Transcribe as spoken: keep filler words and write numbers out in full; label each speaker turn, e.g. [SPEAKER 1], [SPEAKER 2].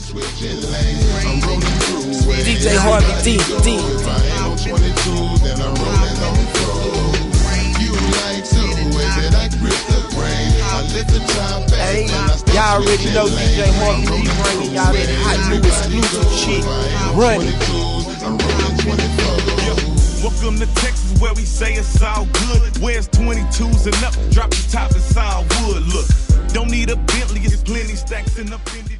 [SPEAKER 1] switching lanes. I'm rolling through it.
[SPEAKER 2] D J Harvey D, D.
[SPEAKER 1] If I ain't on twenty-two, then I'm rolling on four. You like to way that I grip the brain. I lift the top back.
[SPEAKER 2] Hey, y'all already know D J Harvey D bringing y'all that hot new exclusive shit. Run it.
[SPEAKER 1] I'm rolling twenty-four.
[SPEAKER 3] Welcome to Texas where we say it's all good. Where's twenty-twos and up? Drop the top, it's all wood. Look, don't need a Bentley, it's plenty stacks in the Fendi.